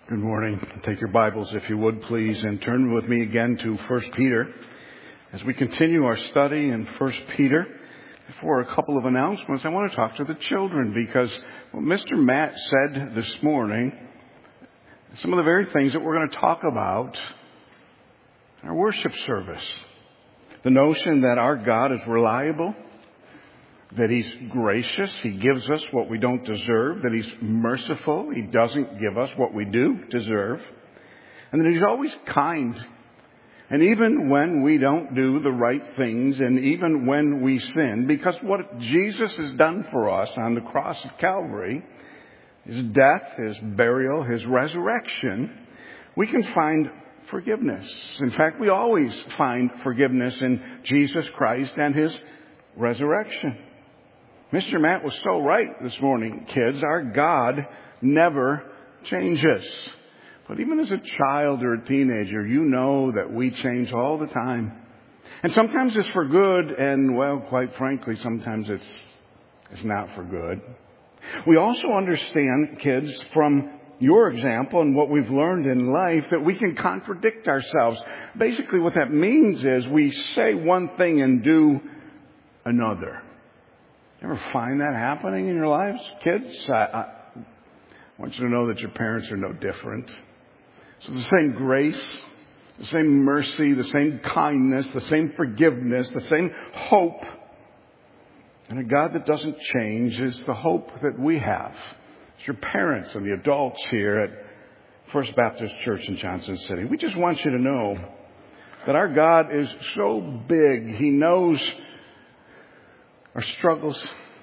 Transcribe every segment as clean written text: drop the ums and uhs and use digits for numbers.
Good morning. Take your Bibles, if you would, please, and turn with me again to 1 Peter. As we continue our study in 1 Peter, before a couple of announcements, I want to talk to the children because what Mr. Matt said this morning, some of the very things that we're going to talk about in our worship service. The notion that our God is reliable, that He's gracious, He gives us what we don't deserve, that He's merciful, He doesn't give us what we do deserve, and that He's always kind. And even when we don't do the right things, and even when we sin, because what Jesus has done for us on the cross of Calvary, His death, His burial, His resurrection, we can find forgiveness. In fact, we always find forgiveness in Jesus Christ and His resurrection. Mr. Matt was so right this morning, kids. Our God never changes. But even as a child or a teenager, you know that we change all the time. And sometimes it's for good, and, well, quite frankly, sometimes it's not for good. We also understand, kids, from your example and what we've learned in life, that we can contradict ourselves. Basically, what that means is we say one thing and do another. Ever find that happening in your lives, kids? I want you to know that your parents are no different. So the same grace, the same mercy, the same kindness, the same forgiveness, the same hope, and a God that doesn't change is the hope that we have. It's your parents and the adults here at First Baptist Church in Johnson City. We just want you to know that our God is so big. He knows our struggles.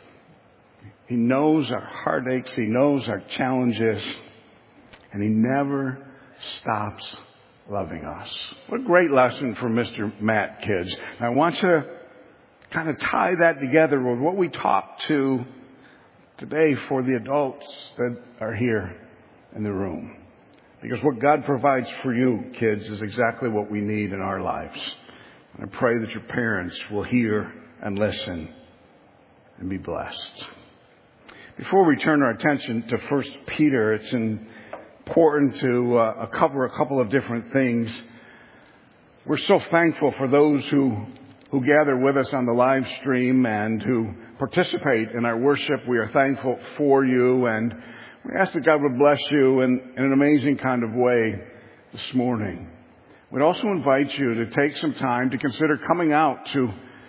He knows our heartaches. He knows our challenges. And He never stops loving us. What a great lesson from Mr. Matt, kids. I want you to kind of tie that together with what we talked to today for the adults that are here in the room. Because what God provides for you, kids, is exactly what we need in our lives. And I pray that your parents will hear and listen and be blessed. Before we turn our attention to 1 Peter, it's important to cover a couple of different things. We're so thankful for those who gather with us on the live stream and who participate in our worship. We are thankful for you, and we ask that God would bless you in an amazing kind of way this morning. We'd also invite you to take some time to consider coming out to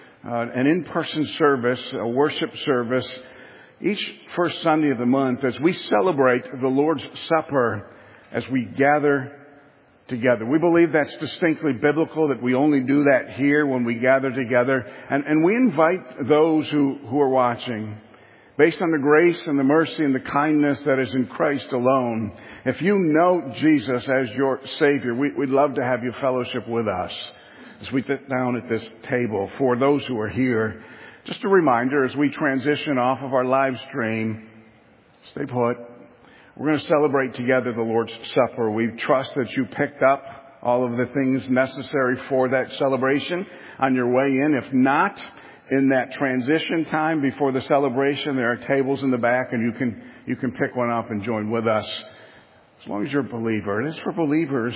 an in-person service, a worship service, each first Sunday of the month as we celebrate the Lord's Supper as we gather together. We believe that's distinctly biblical, that we only do that here when we gather together. And we invite those who are watching, based on the grace and the mercy and the kindness that is in Christ alone. If you know Jesus as your Savior, we'd love to have you fellowship with us as we sit down at this table. For those who are here, just a reminder as we transition off of our live stream, stay put. We're going to celebrate together the Lord's Supper. We trust that you picked up all of the things necessary for that celebration on your way in. If not, in that transition time before the celebration, there are tables in the back, and you can pick one up and join with us as long as you're a believer. It is for believers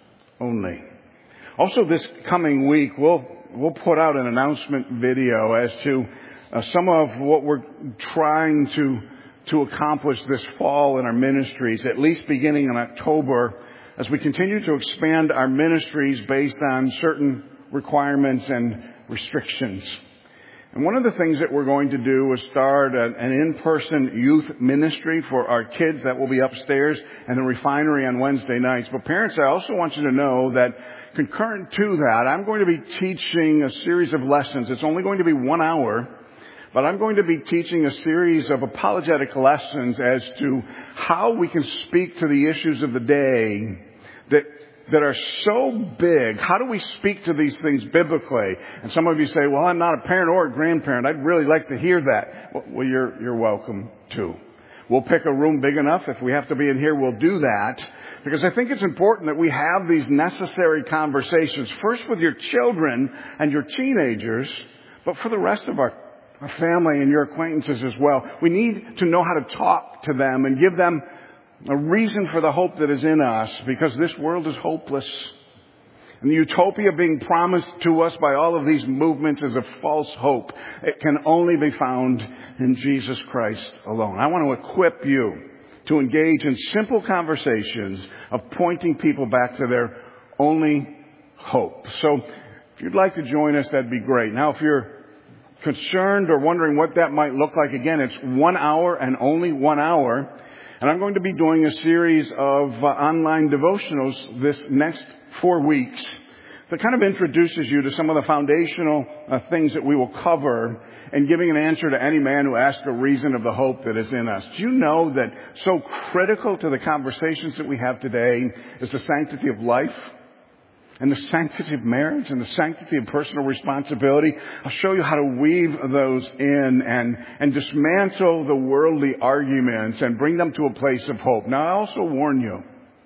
only. Also, this coming week, we'll put out an announcement video as to some of what we're trying to accomplish this fall in our ministries, at least beginning in October, as we continue to expand our ministries based on certain requirements and restrictions. And one of the things that we're going to do is start an in-person youth ministry for our kids that will be upstairs in the refinery on Wednesday nights. But parents, I also want you to know that concurrent to that, I'm going to be teaching a series of lessons. It's only going to be 1 hour, but I'm going to be teaching a series of apologetic lessons as to how we can speak to the issues of the day that are so big. How do we speak to these things biblically? And some of you say, well, I'm not a parent or a grandparent. I'd really like to hear that. Well, you're welcome to. We'll pick a room big enough. If we have to be in here, we'll do that. Because I think it's important that we have these necessary conversations, first with your children and your teenagers, but for the rest of our family and your acquaintances as well. We need to know how to talk to them and give them a reason for the hope that is in us, because this world is hopeless. And the utopia being promised to us by all of these movements is a false hope. It can only be found in Jesus Christ alone. I want to equip you to engage in simple conversations of pointing people back to their only hope. So if you'd like to join us, that'd be great. Now, if you're concerned or wondering what that might look like, again, it's 1 hour and only 1 hour. And I'm going to be doing a series of online devotionals this next 4 weeks that kind of introduces you to some of the foundational things that we will cover, and giving an answer to any man who asks a reason of the hope that is in us. Do you know that so critical to the conversations that we have today is the sanctity of life and the sanctity of marriage and the sanctity of personal responsibility? I'll show you how to weave those in and dismantle the worldly arguments and bring them to a place of hope. Now, I also warn you,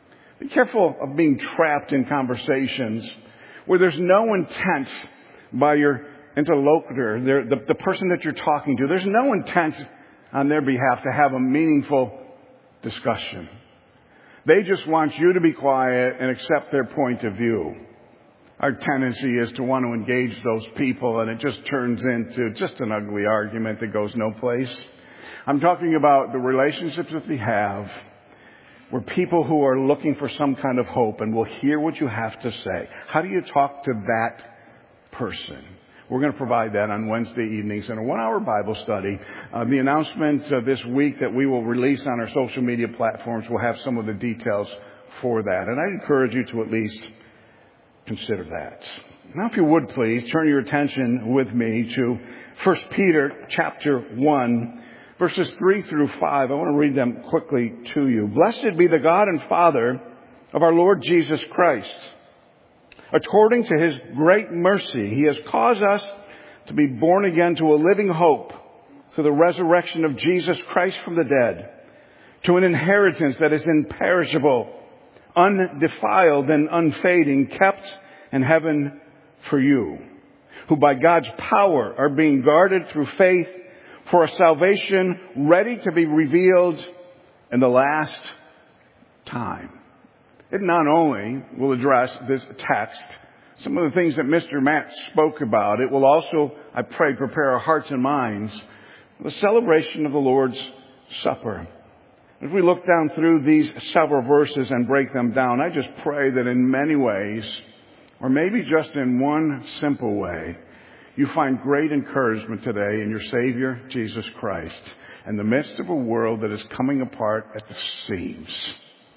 be careful of being trapped in conversations where there's no intent by your interlocutor, the person that you're talking to. There's no intent on their behalf to have a meaningful discussion. They just want you to be quiet and accept their point of view. Our tendency is to want to engage those people, and it just turns into just an ugly argument that goes no place. I'm talking about the relationships that we have where people who are looking for some kind of hope and will hear what you have to say. How do you talk to that person? We're going to provide that on Wednesday evenings in a 1-hour Bible study. The announcement this week that we will release on our social media platforms will have some of the details for that. And I encourage you to at least consider that. Now, if you would please, turn your attention with me to 1 Peter chapter 1, verses 3 through 5. I want to read them quickly to you. Blessed be the God and Father of our Lord Jesus Christ. According to His great mercy, He has caused us to be born again to a living hope through the resurrection of Jesus Christ from the dead, to an inheritance that is imperishable, undefiled and unfading, kept in heaven for you, who by God's power are being guarded through faith for a salvation ready to be revealed in the last time. It not only will address this text, some of the things that Mr. Matt spoke about, it will also, I pray, prepare our hearts and minds for the celebration of the Lord's Supper. As we look down through these several verses and break them down, I just pray that in many ways, or maybe just in one simple way, you find great encouragement today in your Savior, Jesus Christ, in the midst of a world that is coming apart at the seams.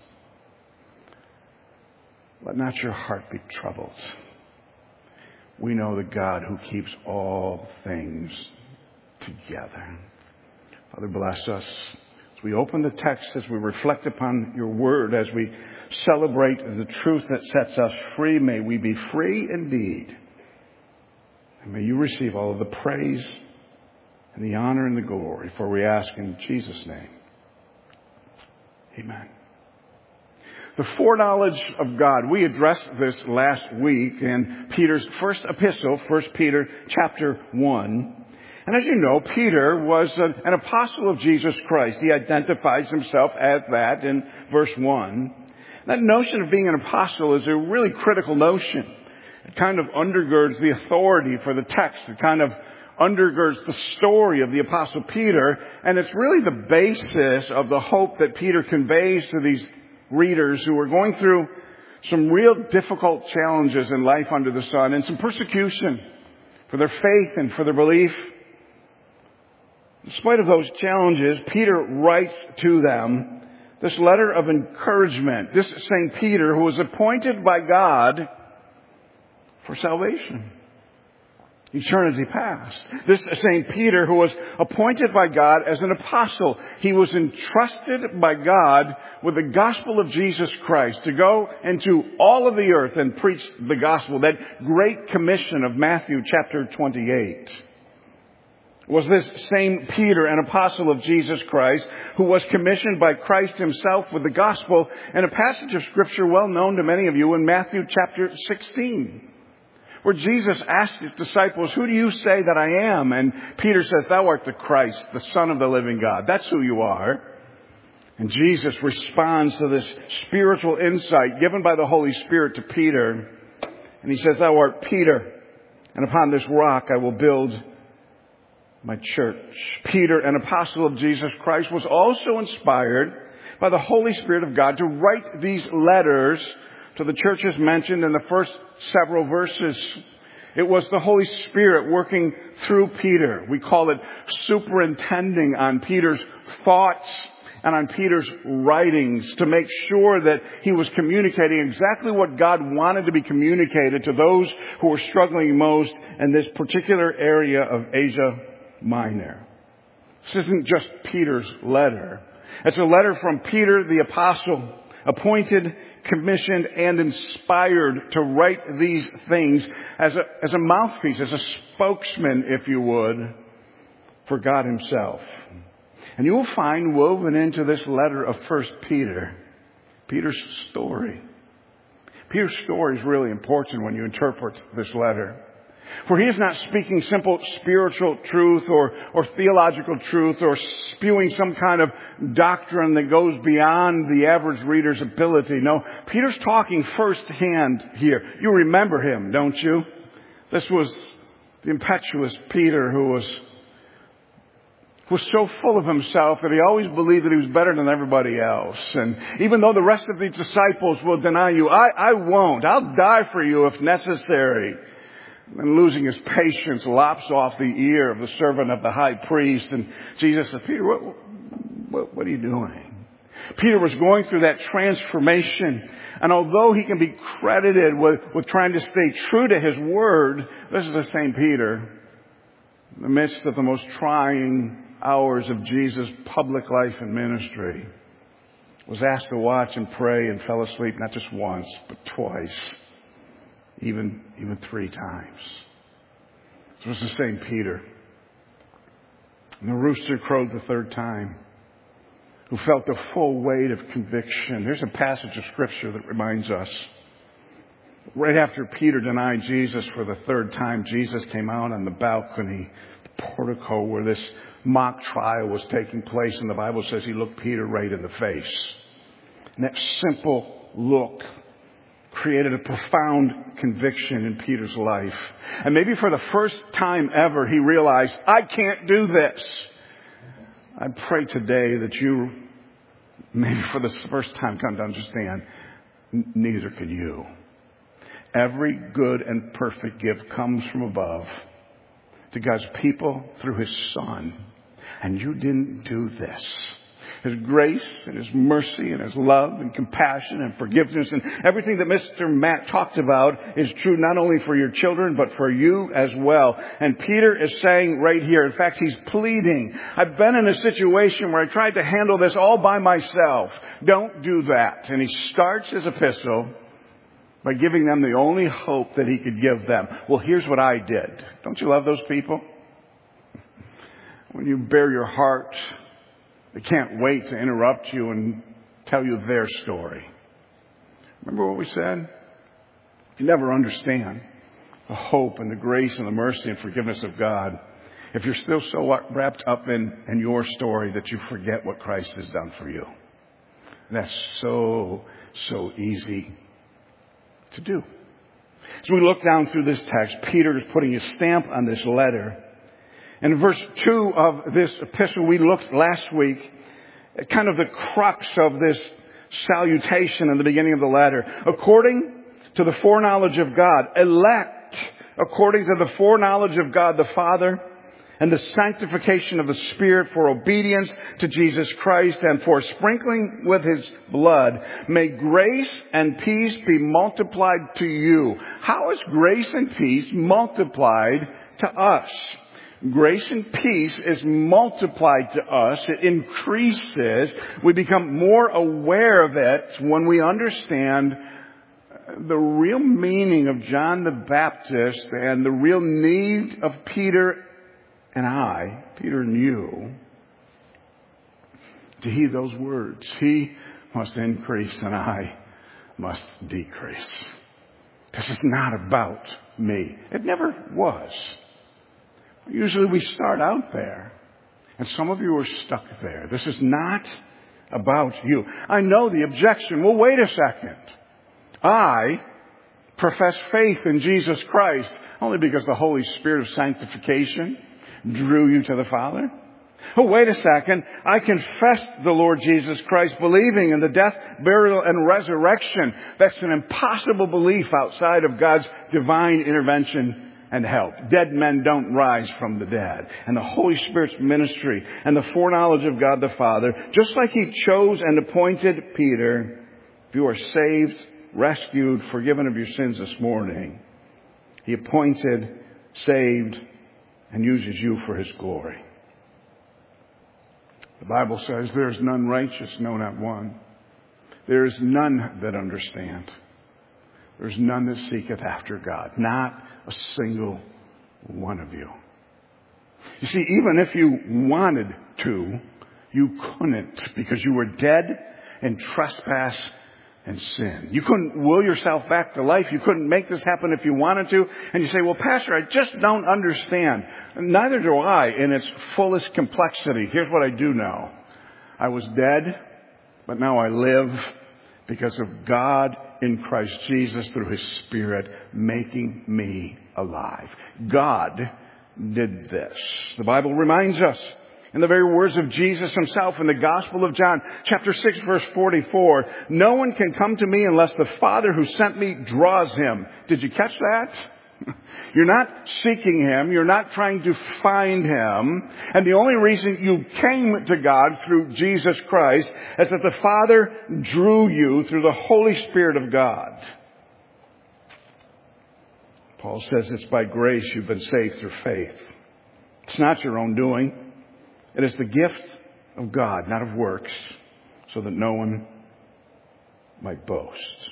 Let not your heart be troubled. We know the God who keeps all things together. Father, bless us as we open the text, as we reflect upon your word, as we celebrate the truth that sets us free. May we be free indeed. And may you receive all of the praise and the honor and the glory, for we ask in Jesus' name. Amen. The foreknowledge of God. We addressed this last week in Peter's first epistle, 1 Peter chapter 1. And as you know, Peter was an apostle of Jesus Christ. He identifies himself as that in verse 1. That notion of being an apostle is a really critical notion. It kind of undergirds the authority for the text. It kind of undergirds the story of the Apostle Peter. And it's really the basis of the hope that Peter conveys to these readers who are going through some real difficult challenges in life under the sun and some persecution for their faith and for their belief. In spite of those challenges, Peter writes to them this letter of encouragement. This St. Peter, who was appointed by God for salvation, eternity past. This St. Peter, who was appointed by God as an apostle. He was entrusted by God with the gospel of Jesus Christ to go into all of the earth and preach the gospel. That great commission of Matthew chapter 28. Was this same Peter, an apostle of Jesus Christ, who was commissioned by Christ himself with the gospel in a passage of scripture well known to many of you in Matthew chapter 16. Where Jesus asked his disciples, who do you say that I am? And Peter says, thou art the Christ, the Son of the living God. That's who you are. And Jesus responds to this spiritual insight given by the Holy Spirit to Peter. And he says, "Thou art Peter, and upon this rock I will build my church." Peter, an apostle of Jesus Christ, was also inspired by the Holy Spirit of God to write these letters to the churches mentioned in the first several verses. It was the Holy Spirit working through Peter. We call it superintending on Peter's thoughts and on Peter's writings to make sure that he was communicating exactly what God wanted to be communicated to those who were struggling most in this particular area of Asia Minor. This isn't just Peter's letter. It's a letter from Peter the apostle, appointed, commissioned, and inspired to write these things as a mouthpiece, as a spokesman, if you would, for God himself. And you will find woven into this letter of 1 Peter, Peter's story. Peter's story is really important when you interpret this letter. For he is not speaking simple spiritual truth or theological truth or spewing some kind of doctrine that goes beyond the average reader's ability. No, Peter's talking firsthand here. You remember him, don't you? This was the impetuous Peter who was so full of himself that he always believed that he was better than everybody else. And even though the rest of the disciples will deny you, I won't. I'll die for you if necessary. And losing his patience, lops off the ear of the servant of the high priest. And Jesus said, "Peter, what are you doing?" Peter was going through that transformation. And although he can be credited with trying to stay true to his word, this is the same Peter, in the midst of the most trying hours of Jesus' public life and ministry, was asked to watch and pray and fell asleep not just once, but twice. Even 3 times. It was the same Peter. And the rooster crowed the 3rd time, who felt the full weight of conviction. There's a passage of Scripture that reminds us. Right after Peter denied Jesus for the 3rd time, Jesus came out on the balcony, the portico where this mock trial was taking place. And the Bible says he looked Peter right in the face. And that simple look created a profound conviction in Peter's life. And maybe for the first time ever, he realized, I can't do this. I pray today that you, maybe for the first time, come to understand, neither can you. Every good and perfect gift comes from above to God's people through his Son. And you didn't do this. His grace and his mercy and his love and compassion and forgiveness and everything that Mr. Matt talked about is true not only for your children, but for you as well. And Peter is saying right here, in fact, he's pleading, I've been in a situation where I tried to handle this all by myself. Don't do that. And he starts his epistle by giving them the only hope that he could give them. Well, here's what I did. Don't you love those people? When you bare your heart, they can't wait to interrupt you and tell you their story. Remember what we said? You never understand the hope and the grace and the mercy and forgiveness of God if you're still so wrapped up in your story that you forget what Christ has done for you. And that's so easy to do. As we look down through this text, Peter is putting his stamp on this letter. And in verse 2 of this epistle, we looked last week at kind of the crux of this salutation in the beginning of the letter. According to the foreknowledge of God, elect according to the foreknowledge of God the Father and the sanctification of the Spirit for obedience to Jesus Christ and for sprinkling with his blood, may grace and peace be multiplied to you. How is grace and peace multiplied to us? Grace and peace is multiplied to us. It increases. We become more aware of it when we understand the real meaning of John the Baptist and the real need of Peter and you, to heed those words. He must increase and I must decrease. This is not about me. It never was. Usually we start out there. And some of you are stuck there. This is not about you. I know the objection. Well, wait a second. I profess faith in Jesus Christ only because the Holy Spirit of sanctification drew you to the Father. Oh, wait a second. I confess the Lord Jesus Christ, believing in the death, burial, and resurrection. That's an impossible belief outside of God's divine intervention and help. Dead men don't rise from the dead. And the Holy Spirit's ministry and the foreknowledge of God the Father, just like He chose and appointed Peter, if you are saved, rescued, forgiven of your sins this morning, He appointed, saved, and uses you for His glory. The Bible says, there is none righteous, no, not one. There is none that understand. There is none that seeketh after God. Not a single one of you. You see, even if you wanted to, you couldn't, because you were dead in trespass and sin. You couldn't will yourself back to life. You couldn't make this happen if you wanted to. And you say, well, Pastor, I just don't understand. Neither do I in its fullest complexity. Here's what I do know. I was dead, but now I live because of God in Christ Jesus through His Spirit making me alive. God did this. The Bible reminds us in the very words of Jesus Himself in the Gospel of John, chapter 6, verse 44, no one can come to me unless the Father who sent me draws him. Did you catch that? You're not seeking Him. You're not trying to find Him. And the only reason you came to God through Jesus Christ is that the Father drew you through the Holy Spirit of God. Paul says it's by grace you've been saved through faith. It's not your own doing. It is the gift of God, not of works, so that no one might boast.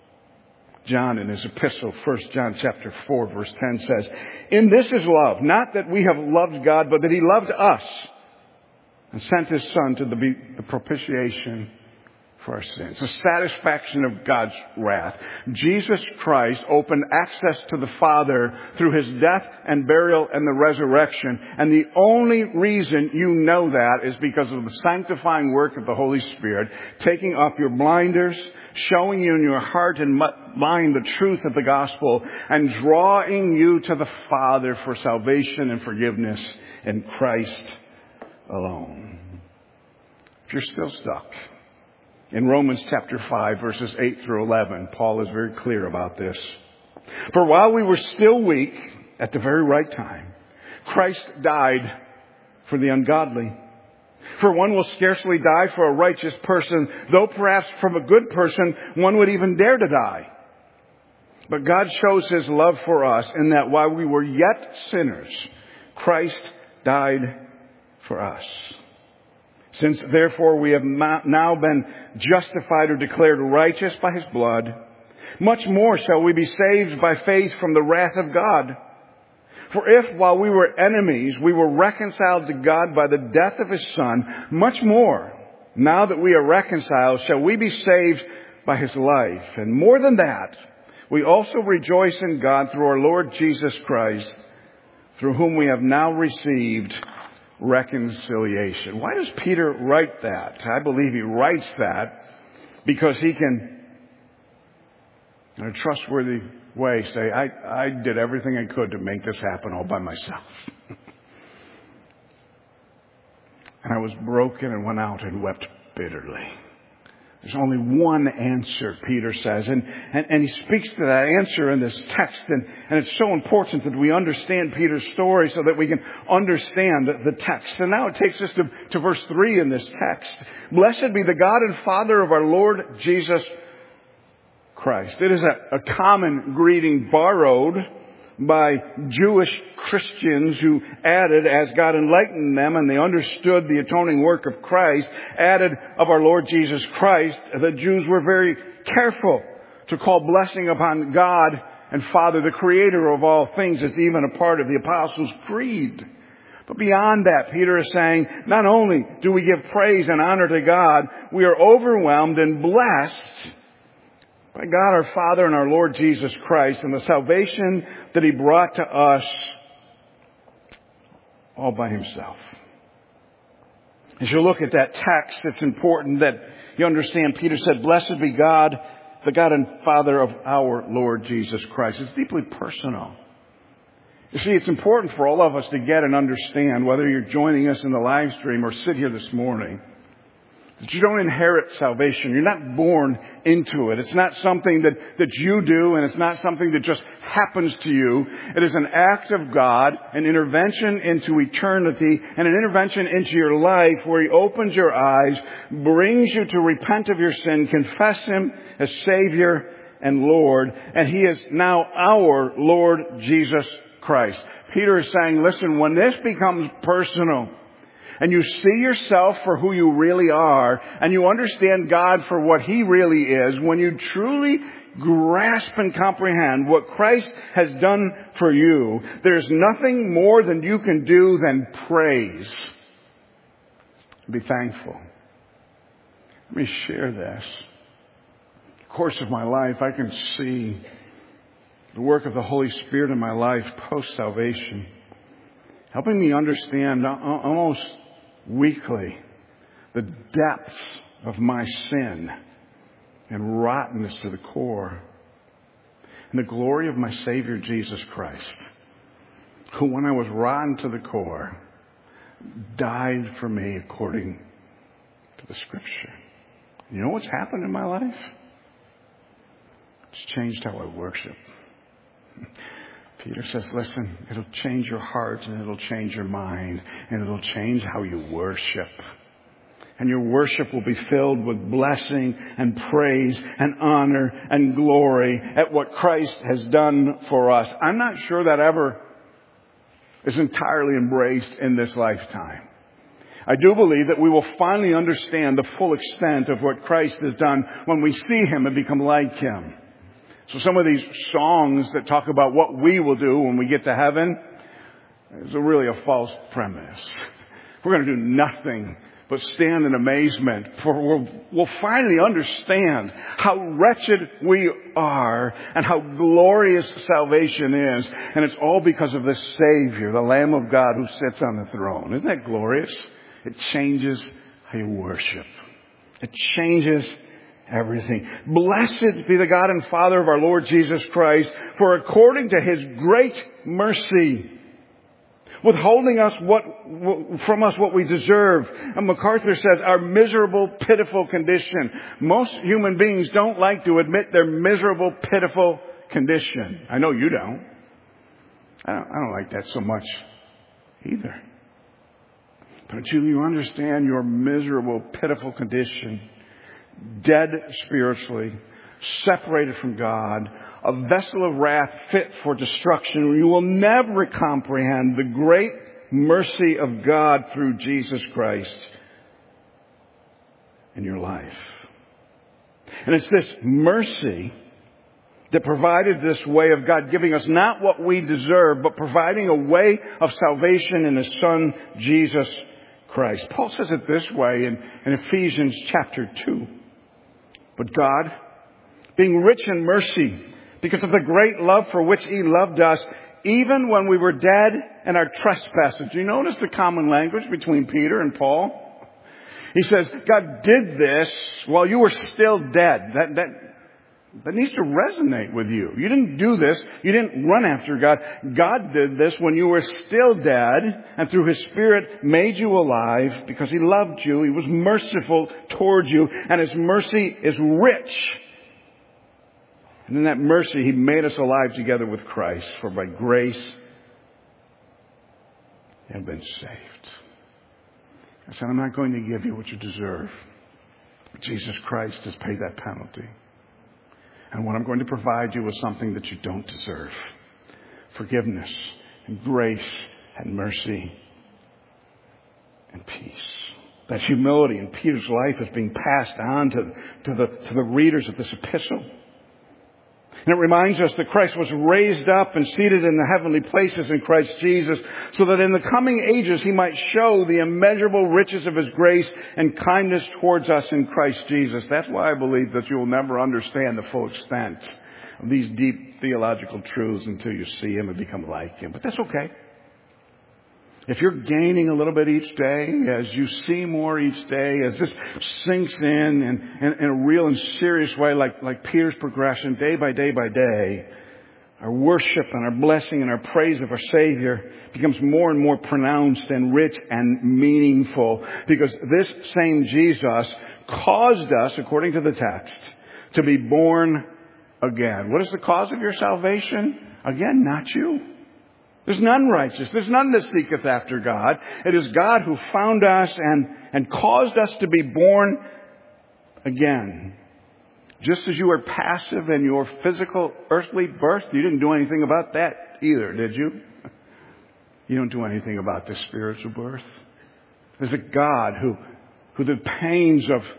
John in his epistle, 1 John chapter 4, verse 10 says, in this is love, not that we have loved God, but that He loved us and sent His Son to be the propitiation for our sins, the satisfaction of God's wrath. Jesus Christ opened access to the Father through His death and burial and the resurrection. And the only reason you know that is because of the sanctifying work of the Holy Spirit, taking off your blinders, showing you in your heart and mind the truth of the gospel, and drawing you to the Father for salvation and forgiveness in Christ alone. If you're still stuck, in Romans chapter 5, verses 8 through 11, Paul is very clear about this. For while we were still weak, at the very right time, Christ died for the ungodly. For one will scarcely die for a righteous person, though perhaps from a good person one would even dare to die. But God shows His love for us in that while we were yet sinners, Christ died for us. Since therefore we have now been justified or declared righteous by His blood, much more shall we be saved by faith from the wrath of God. For if while we were enemies we were reconciled to God by the death of His Son, much more, now that we are reconciled, shall we be saved by His life. And more than that, we also rejoice in God through our Lord Jesus Christ, through whom we have now received reconciliation. Why does Peter write that? I believe he writes that because he can, in a trustworthy way, say, I did everything I could to make this happen all by myself. And I was broken and went out and wept bitterly. There's only one answer, Peter says. And he speaks to that answer in this text. And it's so important that we understand Peter's story so that we can understand the text. And now it takes us to verse 3 in this text. Blessed be the God and Father of our Lord Jesus Christ. It is a common greeting borrowed by Jewish Christians who added, as God enlightened them and they understood the atoning work of Christ, added of our Lord Jesus Christ. The Jews were very careful to call blessing upon God and Father, the Creator of all things. It's even a part of the Apostles' Creed. But beyond that, Peter is saying, not only do we give praise and honor to God, we are overwhelmed and blessed by God our Father and our Lord Jesus Christ and the salvation that He brought to us all by Himself. As you look at that text, it's important that you understand Peter said, "Blessed be God, the God and Father of our Lord Jesus Christ." It's deeply personal. You see, it's important for all of us to get and understand, whether you're joining us in the live stream or sit here this morning, that you don't inherit salvation. You're not born into it. It's not something that you do, and it's not something that just happens to you. It is an act of God, an intervention into eternity, and an intervention into your life where He opens your eyes, brings you to repent of your sin, confess Him as Savior and Lord, and He is now our Lord Jesus Christ. Peter is saying, listen, when this becomes personal, and you see yourself for who you really are, and you understand God for what He really is, when you truly grasp and comprehend what Christ has done for you, there's nothing more than you can do than praise. Be thankful. Let me share this. In the course of my life, I can see the work of the Holy Spirit in my life post-salvation, helping me understand almost weekly the depths of my sin and rottenness to the core, and the glory of my Savior Jesus Christ, who, when I was rotten to the core, died for me according to the Scripture. You know what's happened in my life? It's changed how I worship. Peter says, listen, it'll change your heart, and it'll change your mind, and it'll change how you worship. And your worship will be filled with blessing and praise and honor and glory at what Christ has done for us. I'm not sure that ever is entirely embraced in this lifetime. I do believe that we will finally understand the full extent of what Christ has done when we see Him and become like Him. So some of these songs that talk about what we will do when we get to heaven is really a false premise. We're going to do nothing but stand in amazement, for we'll finally understand how wretched we are and how glorious salvation is. And it's all because of this Savior, the Lamb of God who sits on the throne. Isn't that glorious? It changes how you worship. It changes everything. Blessed be the God and Father of our Lord Jesus Christ, for according to His great mercy, withholding us from us what we deserve. And MacArthur says our miserable, pitiful condition. Most human beings don't like to admit their miserable, pitiful condition. I know you don't. I don't like that so much either. But until you understand your miserable, pitiful condition, dead spiritually, separated from God, a vessel of wrath fit for destruction, you will never comprehend the great mercy of God through Jesus Christ in your life. And it's this mercy that provided this way of God giving us not what we deserve, but providing a way of salvation in His Son, Jesus Christ. Paul says it this way in Ephesians chapter 2. But God, being rich in mercy, because of the great love for which He loved us, even when we were dead in our trespasses. Do you notice the common language between Peter and Paul? He says, God did this while you were still dead. That needs to resonate with you. You didn't do this. You didn't run after God. God did this when you were still dead, and through His Spirit made you alive because He loved you. He was merciful towards you, and His mercy is rich. And in that mercy, He made us alive together with Christ, for by grace you have been saved. I said, I'm not going to give you what you deserve. Jesus Christ has paid that penalty. And what I'm going to provide you is something that you don't deserve. Forgiveness and grace and mercy and peace. That humility in Peter's life is being passed on to the readers of this epistle. And it reminds us that Christ was raised up and seated in the heavenly places in Christ Jesus, so that in the coming ages He might show the immeasurable riches of His grace and kindness towards us in Christ Jesus. That's why I believe that you will never understand the full extent of these deep theological truths until you see Him and become like Him. But that's okay. if you're gaining a little bit each day, as you see more each day, as this sinks in a real and serious way, like Peter's progression, day by day by day, our worship and our blessing and our praise of our Savior becomes more and more pronounced and rich and meaningful, because this same Jesus caused us, according to the text, to be born again. What is the cause of your salvation? Again, not you. There's none righteous. There's none that seeketh after God. It is God who found us and caused us to be born again. Just as you were passive in your physical earthly birth, you didn't do anything about that either, did you? You don't do anything about the spiritual birth. There's a God who the pains of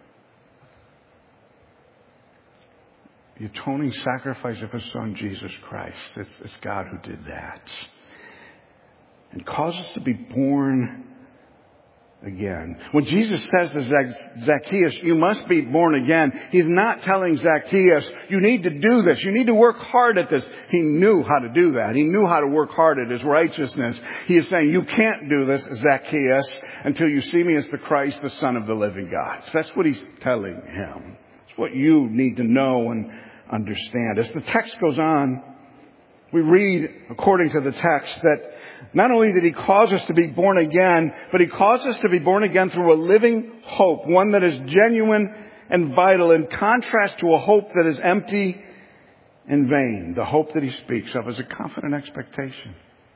the atoning sacrifice of His Son, Jesus Christ. It's God who did that. And caused us to be born again. When Jesus says to Zacchaeus, you must be born again, He's not telling Zacchaeus, you need to do this. You need to work hard at this. He knew how to do that. He knew how to work hard at His righteousness. He is saying, you can't do this, Zacchaeus, until you see me as the Christ, the Son of the living God. So that's what He's telling him. It's what you need to know and understand. As the text goes on, we read, according to the text, that not only did He cause us to be born again, but He caused us to be born again through a living hope, one that is genuine and vital, in contrast to a hope that is empty and vain. The hope that He speaks of is a confident expectation.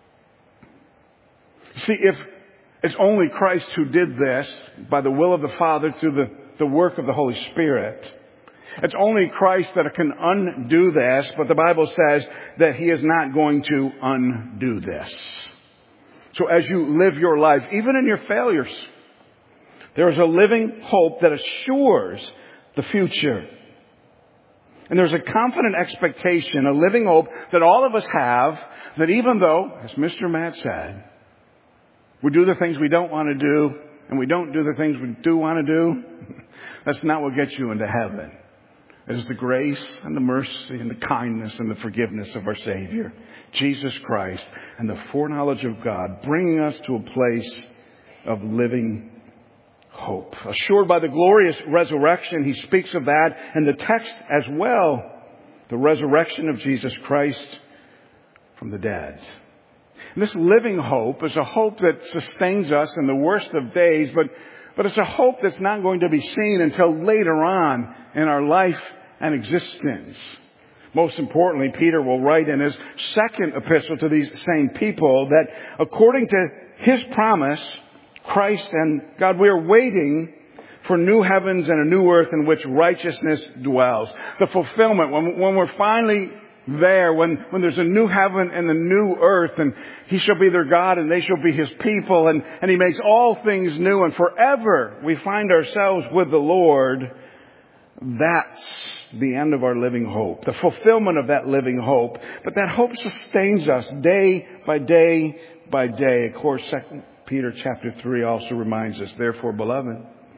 See, if it's only Christ who did this by the will of the Father through the work of the Holy Spirit, it's only Christ that can undo this, but the Bible says that He is not going to undo this. So as you live your life, even in your failures, there is a living hope that assures the future. And there's a confident expectation, a living hope that all of us have, that even though, as Mr. Matt said, we do the things we don't want to do, and we don't do the things we do want to do, that's not what gets you into heaven. It is the grace and the mercy and the kindness and the forgiveness of our Savior, Jesus Christ, and the foreknowledge of God, bringing us to a place of living hope. Assured by the glorious resurrection, he speaks of that, and the text as well, the resurrection of Jesus Christ from the dead. And this living hope is a hope that sustains us in the worst of days, but it's a hope that's not going to be seen until later on in our life and existence. Most importantly, Peter will write in his second epistle to these same people that according to his promise, Christ and God, we are waiting for new heavens and a new earth in which righteousness dwells. The fulfillment, when we're finally there, when there's a new heaven and a new earth, and He shall be their God and they shall be His people, and He makes all things new, and forever we find ourselves with the Lord. That's the end of our living hope, the fulfillment of that living hope. But that hope sustains us day by day by day. Of course, 2 Peter chapter 3 also reminds us, therefore, beloved,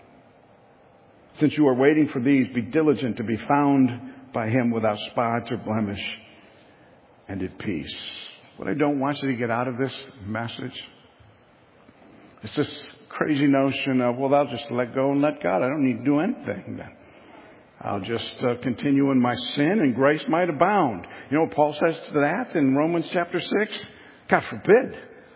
since you are waiting for these, be diligent to be found by Him without spot or blemish and at peace. What I don't want you to get out of this message is this crazy notion of, well, I'll just let go and let God. I don't need to do anything then. I'll just continue in my sin and grace might abound. You know what Paul says to that in Romans chapter 6? God forbid.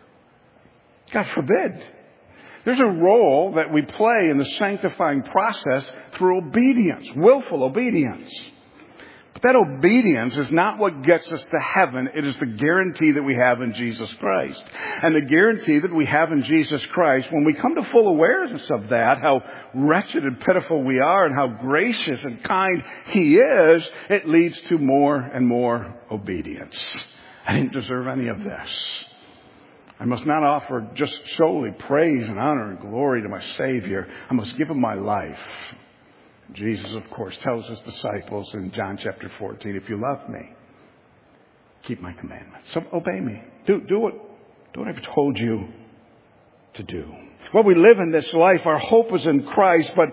God forbid. There's a role that we play in the sanctifying process through obedience, willful obedience. But that obedience is not what gets us to heaven. It is the guarantee that we have in Jesus Christ. And the guarantee that we have in Jesus Christ, when we come to full awareness of that, how wretched and pitiful we are and how gracious and kind He is, it leads to more and more obedience. I didn't deserve any of this. I must not offer just solely praise and honor and glory to my Savior. I must give Him my life. Jesus, of course, tells His disciples in John chapter 14, if you love me, keep my commandments. So obey me. Do what I've told you to do. Well, we live in this life. Our hope is in Christ,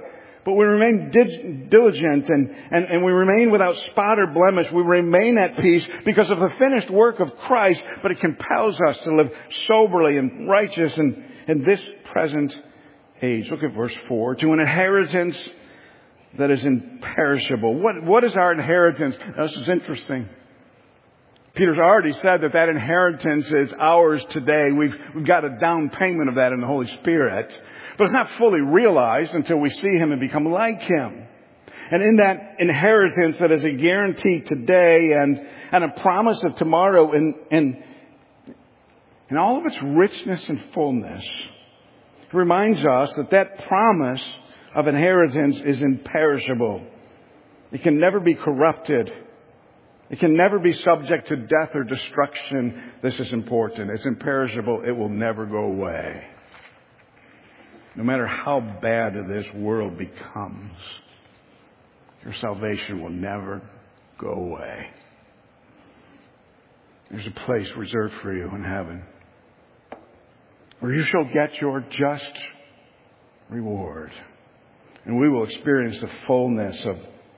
But we remain diligent and we remain without spot or blemish. We remain at peace because of the finished work of Christ, but it compels us to live soberly and righteous in this present age. Look at verse 4. To an inheritance that is imperishable. What is our inheritance? Now, this is interesting. Peter's already said that inheritance is ours today. We've got a down payment of that in the Holy Spirit. But it's not fully realized until we see Him and become like Him. And in that inheritance that is a guarantee today and a promise of tomorrow in all of its richness and fullness, it reminds us that promise of inheritance is imperishable. It can never be corrupted. It can never be subject to death or destruction. This is important. It's imperishable. It will never go away. No matter how bad this world becomes, your salvation will never go away. There's a place reserved for you in heaven where you shall get your just reward. And we will experience the fullness of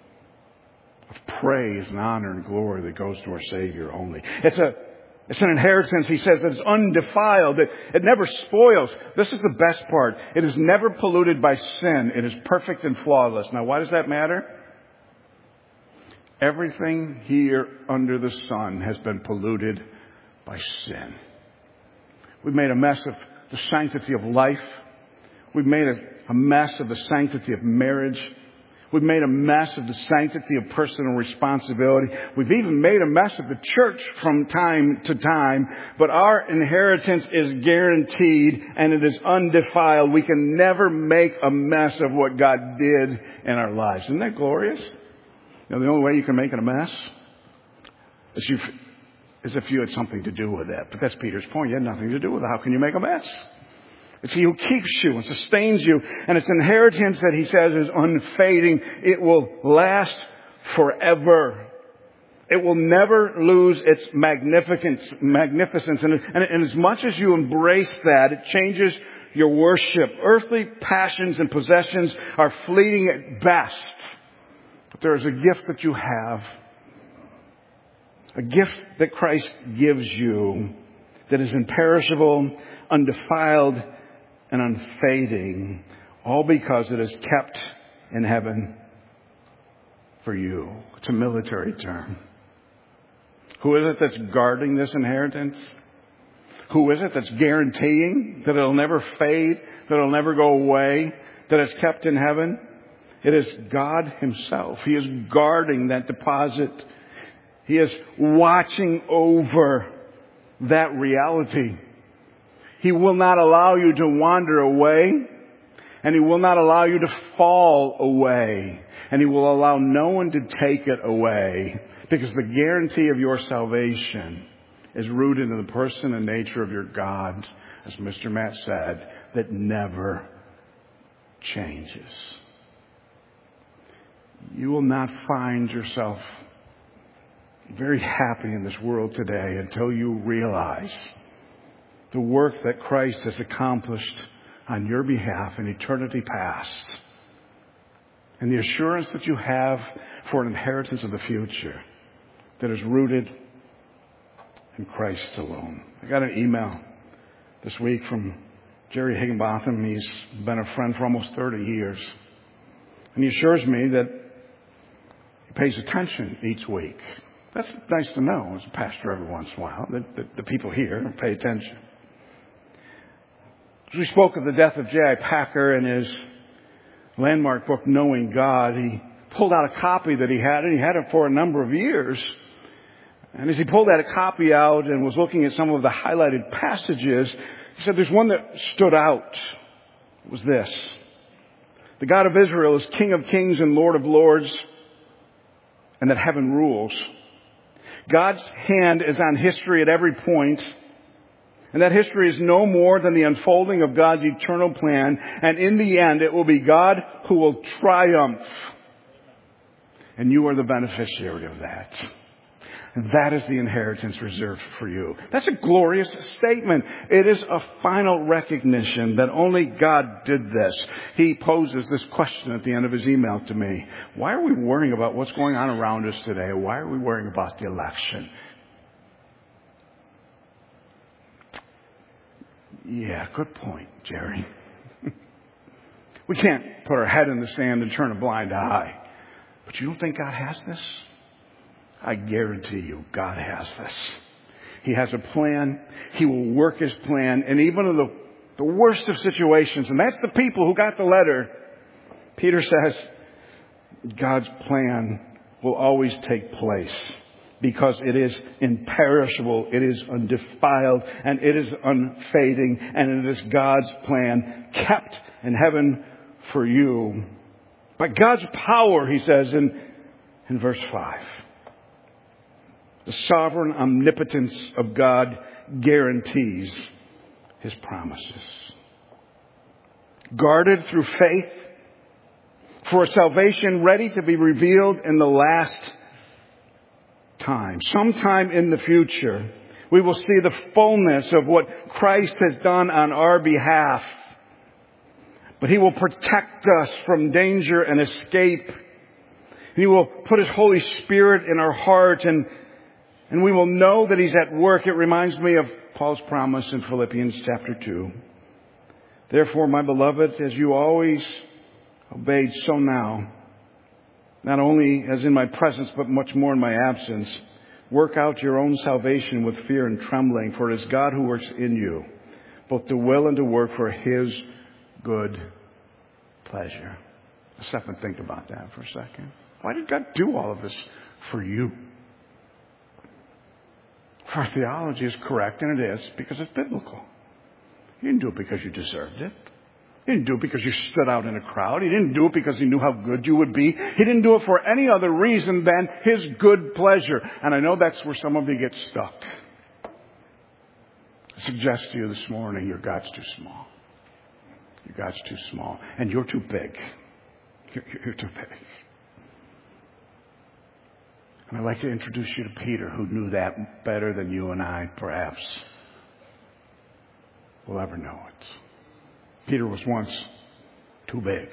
praise and honor and glory that goes to our Savior only. It's an inheritance, he says, that is undefiled. It never spoils. This is the best part. It is never polluted by sin. It is perfect and flawless. Now, why does that matter? Everything here under the sun has been polluted by sin. We've made a mess of the sanctity of life. We've made a mess of the sanctity of marriage. We've made a mess of the sanctity of personal responsibility. We've even made a mess of the church from time to time. But our inheritance is guaranteed and it is undefiled. We can never make a mess of what God did in our lives. Isn't that glorious? You know, the only way you can make it a mess is if you had something to do with it. But that's Peter's point. You had nothing to do with it. How can you make a mess? It's He who keeps you and sustains you. And it's inheritance that He says is unfading. It will last forever. It will never lose its magnificence. And as much as you embrace that, it changes your worship. Earthly passions and possessions are fleeting at best. But there is a gift that you have. A gift that Christ gives you that is imperishable, undefiled, and unfading, all because it is kept in heaven for you. It's a military term. Who is it that's guarding this inheritance? Who is it that's guaranteeing that it'll never fade, that it'll never go away, that it's kept in heaven? It is God Himself. He is guarding that deposit. He is watching over that reality. He will not allow you to wander away, and He will not allow you to fall away, and He will allow no one to take it away, because the guarantee of your salvation is rooted in the person and nature of your God, as Mr. Matt said, that never changes. You will not find yourself very happy in this world today until you realize the work that Christ has accomplished on your behalf in eternity past, and the assurance that you have for an inheritance of the future that is rooted in Christ alone. I got an email this week from Jerry Higginbotham. He's been a friend for almost 30 years. And he assures me that he pays attention each week. That's nice to know as a pastor every once in a while, that the people here pay attention. As we spoke of the death of J.I. Packer and his landmark book, Knowing God, he pulled out a copy that he had, and he had it for a number of years. And as he pulled that copy out and was looking at some of the highlighted passages, he said there's one that stood out. It was this: the God of Israel is King of kings and Lord of lords, and that heaven rules. God's hand is on history at every point, and that history is no more than the unfolding of God's eternal plan, and in the end it will be God who will triumph. And you are the beneficiary of that. That is the inheritance reserved for you. That's a glorious statement. It is a final recognition that only God did this. He poses this question at the end of his email to me. Why are we worrying about what's going on around us today? Why are we worrying about the election? Yeah, good point, Jerry. We can't put our head in the sand and turn a blind eye. But you don't think God has this? I guarantee you, God has this. He has a plan. He will work his plan. And even in the worst of situations, and that's the people who got the letter, Peter says, God's plan will always take place because it is imperishable, it is undefiled, and it is unfading, and it is God's plan kept in heaven for you. By God's power, he says in verse 5. The sovereign omnipotence of God guarantees his promises. Guarded through faith for a salvation ready to be revealed in the last time. Sometime in the future, we will see the fullness of what Christ has done on our behalf. But he will protect us from danger and escape. He will put his Holy Spirit in our heart and we will know that he's at work. It reminds me of Paul's promise in Philippians chapter 2. Therefore, my beloved, as you always obeyed, so now, not only as in my presence, but much more in my absence, work out your own salvation with fear and trembling, for it is God who works in you, both to will and to work for his good pleasure. Let's stop and think about that for a second. Why did God do all of this for you? If our theology is correct, and it is, because it's biblical. He didn't do it because you deserved it. He didn't do it because you stood out in a crowd. He didn't do it because he knew how good you would be. He didn't do it for any other reason than his good pleasure. And I know that's where some of you get stuck. I suggest to you this morning, your God's too small. Your God's too small. And you're too big. You're too big. And I'd like to introduce you to Peter, who knew that better than you and I, perhaps, will ever know it. Peter was once too big.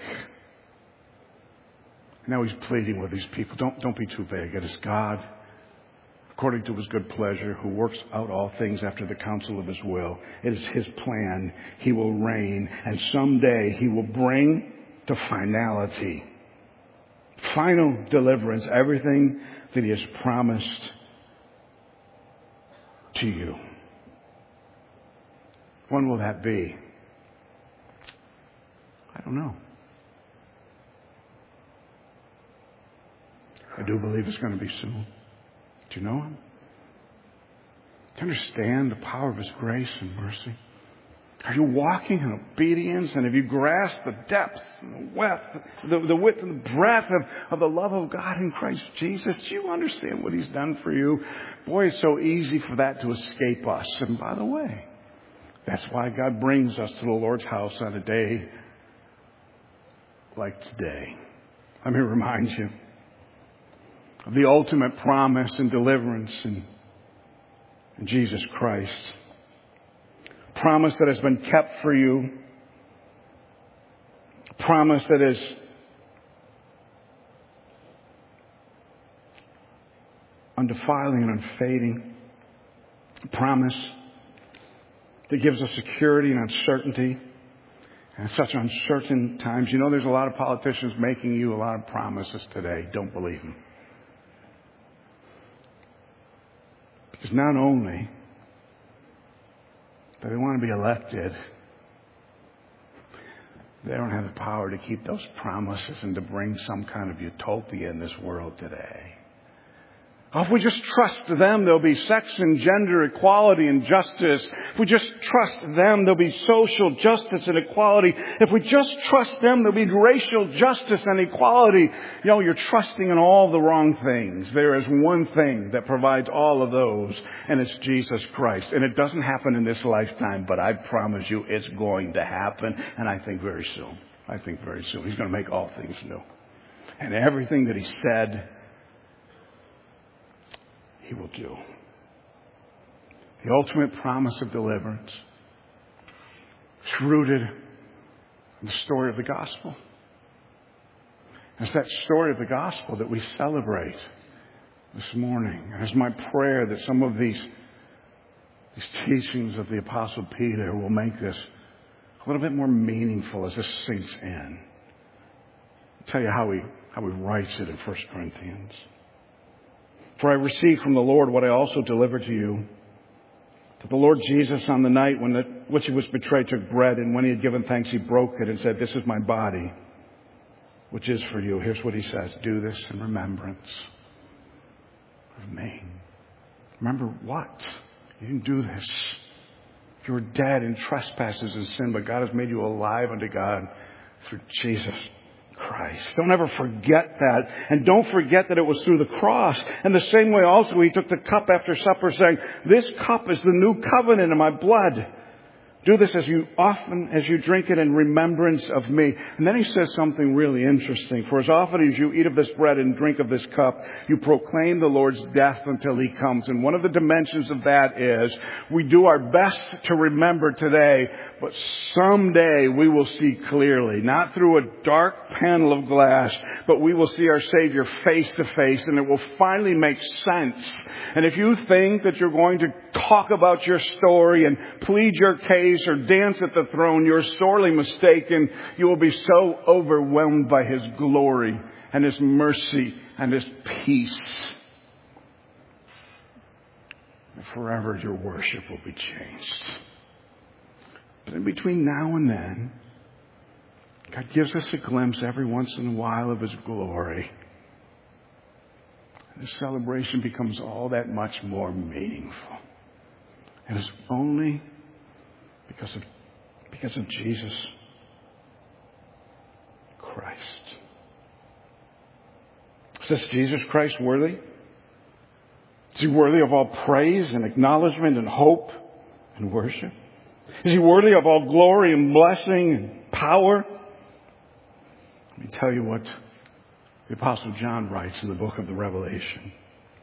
Now he's pleading with these people, don't be too big. It is God, according to his good pleasure, who works out all things after the counsel of his will. It is his plan. He will reign, and someday he will bring to finality, final deliverance, everything that he has promised to you. When will that be? I don't know. I do believe it's going to be soon. Do you know him? Do you understand the power of his grace and mercy? Are you walking in obedience? And have you grasped the depth and the width and the breadth of the love of God in Christ Jesus? Do you understand what he's done for you? Boy, it's so easy for that to escape us. And by the way, that's why God brings us to the Lord's house on a day like today. Let me remind you of the ultimate promise and deliverance in Jesus Christ. Promise that has been kept for you. Promise that is undefiling and unfading. Promise that gives us security and uncertainty. And such uncertain times. You know, there's a lot of politicians making you a lot of promises today. Don't believe them. Because not only do they want to be elected, they don't have the power to keep those promises and to bring some kind of utopia in this world today. If we just trust them, there'll be sex and gender equality and justice. If we just trust them, there'll be social justice and equality. If we just trust them, there'll be racial justice and equality. You know, you're trusting in all the wrong things. There is one thing that provides all of those, and it's Jesus Christ. And it doesn't happen in this lifetime, but I promise you it's going to happen, and I think very soon. I think very soon. He's going to make all things new. And everything that he said, He will do. The ultimate promise of deliverance is rooted in the story of the gospel. It's that story of the gospel that we celebrate this morning. And it's my prayer that some of these teachings of the Apostle Peter will make this a little bit more meaningful as this sinks in. I'll tell you how he writes it in 1 Corinthians. For I received from the Lord what I also delivered to you, that the Lord Jesus on the night which he was betrayed took bread, and when he had given thanks he broke it and said, "This is my body, which is for you." Here's what he says: "Do this in remembrance of me." Remember what? You didn't do this. You were dead in trespasses and sin, but God has made you alive unto God through Jesus Christ. Don't ever forget that. And don't forget that it was through the cross. And the same way also he took the cup after supper saying, "This cup is the new covenant in my blood. Do this as often as you drink it in remembrance of me." And then he says something really interesting. "For as often as you eat of this bread and drink of this cup, you proclaim the Lord's death until he comes." And one of the dimensions of that is we do our best to remember today, but someday we will see clearly, not through a dark panel of glass, but we will see our Savior face to face, and it will finally make sense. And if you think that you're going to talk about your story and plead your case or dance at the throne, you're sorely mistaken. You will be so overwhelmed by his glory and his mercy and his peace that forever your worship will be changed. But in between now and then, God gives us a glimpse every once in a while of his glory. And the celebration becomes all that much more meaningful. And it's only because of Jesus Christ. Is this Jesus Christ worthy? Is he worthy of all praise and acknowledgement and hope and worship? Is he worthy of all glory and blessing and power? Let me tell you what the Apostle John writes in the book of the Revelation.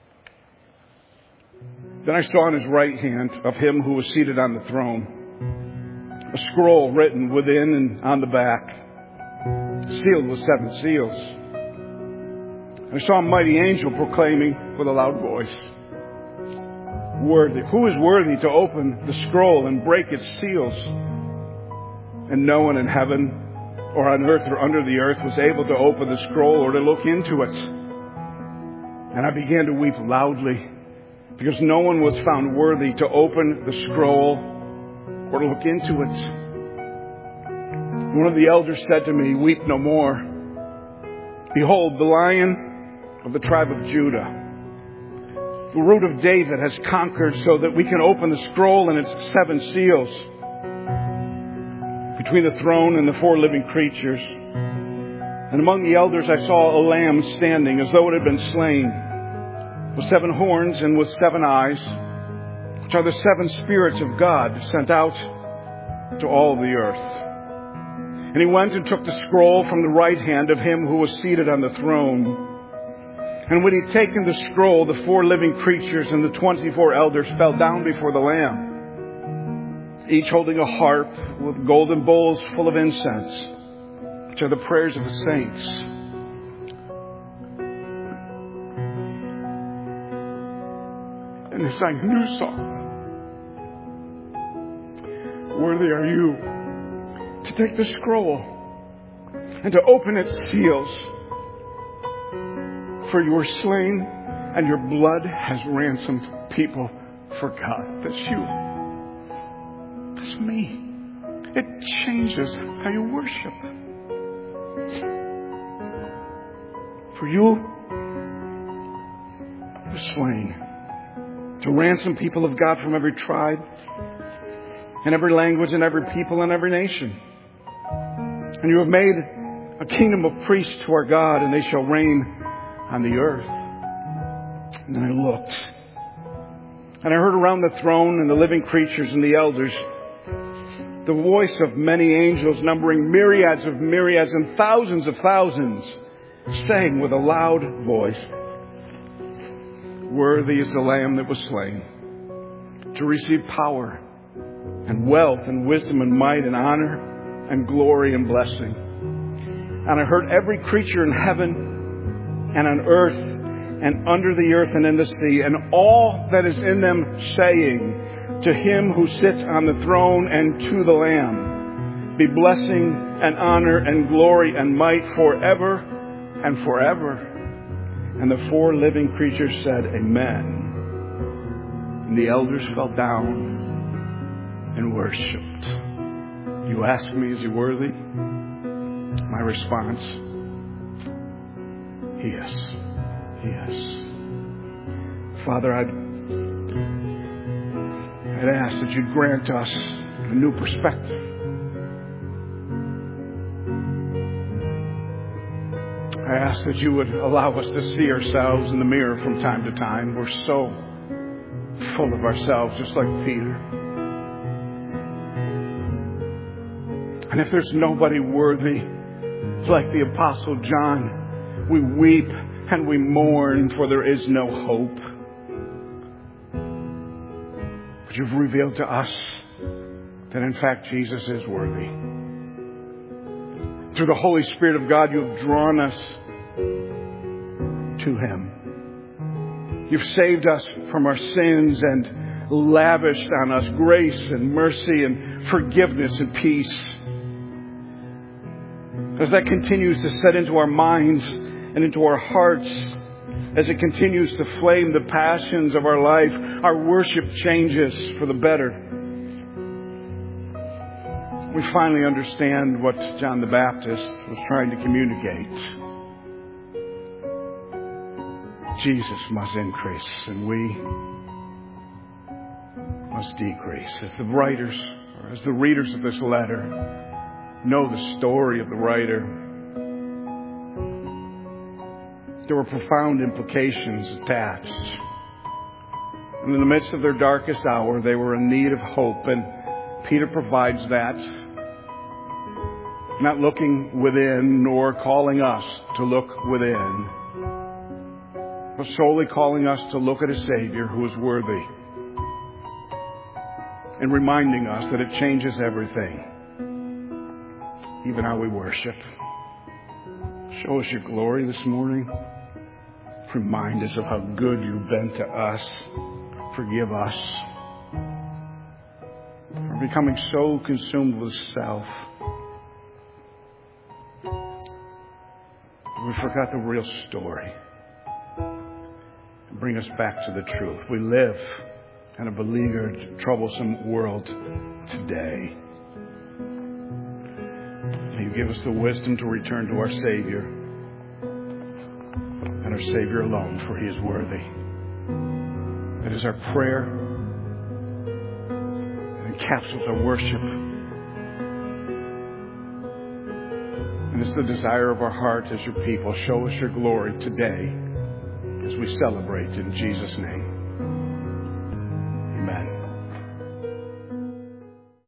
"Then I saw in his right hand of him who was seated on the throne a scroll written within and on the back, sealed with 7 seals. And I saw a mighty angel proclaiming with a loud voice, 'Worthy, who is worthy to open the scroll and break its seals?' And no one in heaven or on earth or under the earth was able to open the scroll or to look into it. And I began to weep loudly, because no one was found worthy to open the scroll or to look into it. One of the elders said to me, 'Weep no more. Behold, the Lion of the tribe of Judah, the Root of David, has conquered so that we can open the scroll and its 7 seals.' Between the throne and the 4 living creatures, and among the elders I saw a lamb standing as though it had been slain, with 7 horns and with 7 eyes, which are the 7 spirits of God sent out to all the earth. And he went and took the scroll from the right hand of him who was seated on the throne. And when he'd taken the scroll, the 4 living creatures and the 24 elders fell down before the Lamb, each holding a harp with golden bowls full of incense, which are the prayers of the saints. And they sang a new song. 'Worthy are you to take the scroll and to open its seals. For you were slain and your blood has ransomed people for God.'" That's you. That's me. It changes how you worship. For you were slain to ransom people of God from every tribe and every language and every people and every nation. And you have made a kingdom of priests to our God, and they shall reign on the earth. And then I looked, and I heard around the throne and the living creatures and the elders the voice of many angels, numbering myriads of myriads and thousands of thousands, saying with a loud voice, Worthy is the Lamb that was slain to receive power and wealth and wisdom and might and honor and glory and blessing. And I heard every creature in heaven and on earth and under the earth and in the sea and all that is in them saying, to Him who sits on the throne and to the Lamb be blessing and honor and glory and might forever and forever. And the 4 living creatures said, Amen. And the elders fell down and worshipped. You ask me, is He worthy? My response, He is. He is. Father, I'd ask that you'd grant us a new perspective. I ask that you would allow us to see ourselves in the mirror from time to time. We're so full of ourselves, just like Peter. And if there's nobody worthy, like the Apostle John, we weep and we mourn, for there is no hope. But you've revealed to us that in fact Jesus is worthy. Through the Holy Spirit of God, you have drawn us to Him. You've saved us from our sins and lavished on us grace and mercy and forgiveness and peace. As that continues to set into our minds and into our hearts, as it continues to flame the passions of our life, our worship changes for the better. We finally understand what John the Baptist was trying to communicate. Jesus must increase and we must decrease. As the writers, or as the readers of this letter know the story of the writer, there were profound implications attached. And in the midst of their darkest hour, they were in need of hope, and Peter provides that, not looking within nor calling us to look within, but solely calling us to look at a Savior who is worthy, and reminding us that it changes everything, even how we worship. Show us your glory this morning. Remind us of how good you've been to us. Forgive us for becoming so consumed with self. We forgot the real story. Bring us back to the truth. We live in a beleaguered, troublesome world today. May you give us the wisdom to return to our Savior, and our Savior alone, for He is worthy. It is our prayer. It encapsulates our worship. And it's the desire of our heart as your people. Show us your glory today as we celebrate in Jesus' name.